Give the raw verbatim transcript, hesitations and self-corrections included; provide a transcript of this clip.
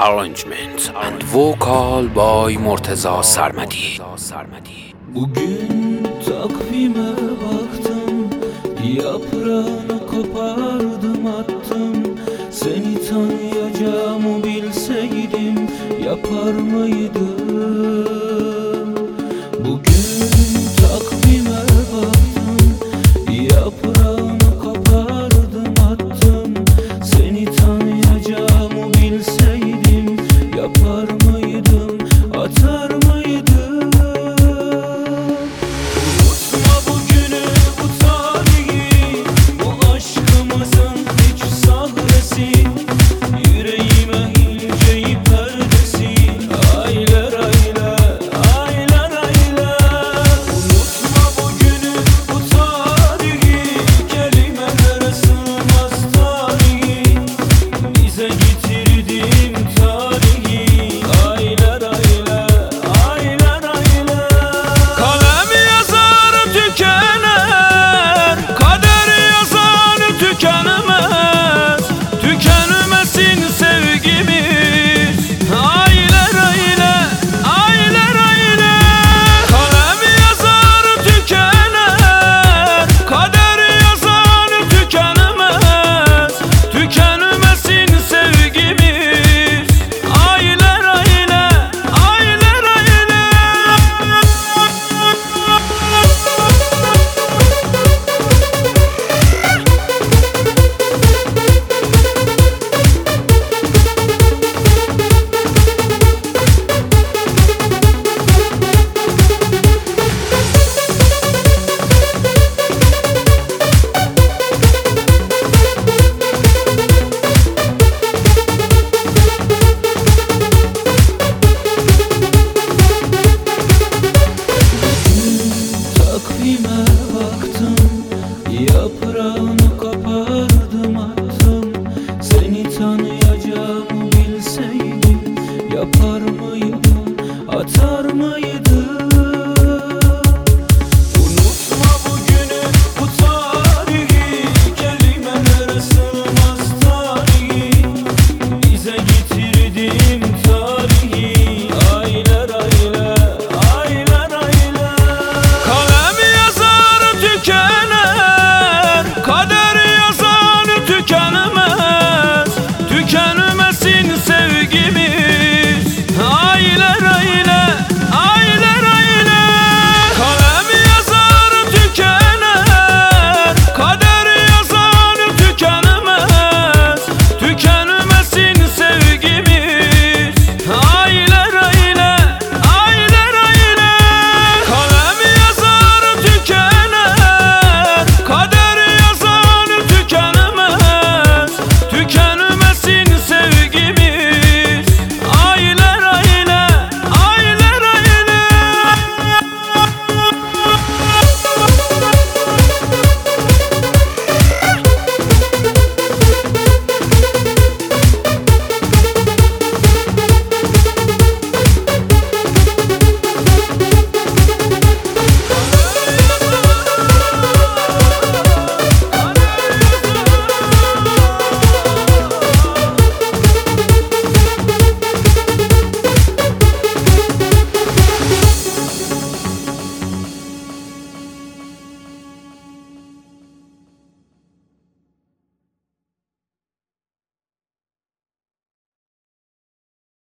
Arrangement and vocal by Murteza Sarmadi. Bugün takvime baktım, yaprağını kopardım attım. Seni tanıyacağımı bilseydim yapar mıydım? Bugün takvime baktım, yaprağını kopardım attım. Seni tanıyacağımı bilseydim yapar mıydım, atar mıydım? Unutma bugünü, bu tarihi, bu aşkımızın hiç sahresi. Yüreğime inceyi perdesi, aylar aylar, aylar aylar. Unutma bugünü, bu tarihi, kelimelere sığmaz tarihi. Bize getirdiğin tarihi, aylar aylar, aylar aylar. Kalem yazar tükener, kader yazar tükenmez. Tükenmesin sevgimiz, aylar aylar, aylar aylar. Kalem yazar tükener, kader yazar tükenmez. Tükenmesin sevgimiz, aylar aylar, aylar aylar. Takvime baktım, yaprağını